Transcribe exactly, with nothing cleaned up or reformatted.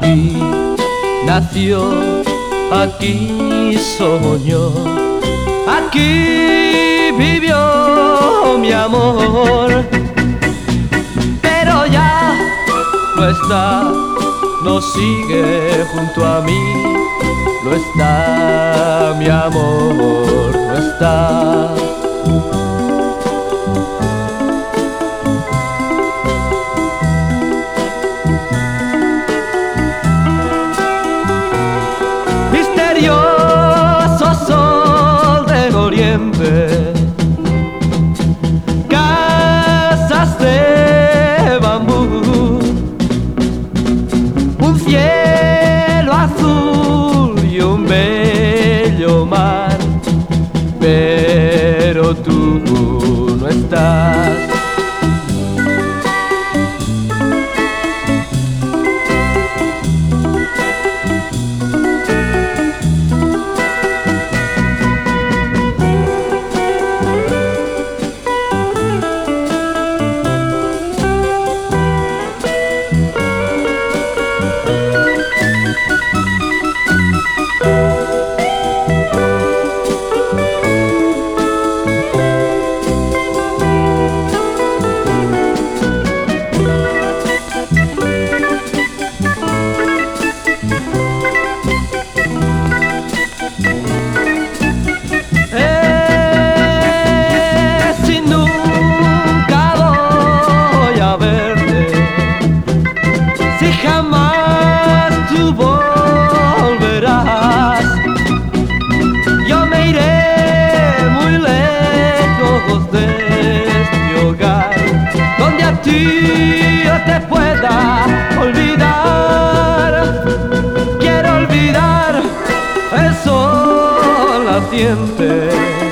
Aquí nació, aquí soñó, aquí vivió mi amor. Pero ya no está, no sigue junto a mí, no está mi amor, no está. Misterioso sol del oriente, casas de bambú, un cielo azul y un bello mar, pero tú no estás. Jamás tú volverás, yo me iré muy lejos de este hogar, donde a ti yo te pueda olvidar. Quiero olvidar el sol naciente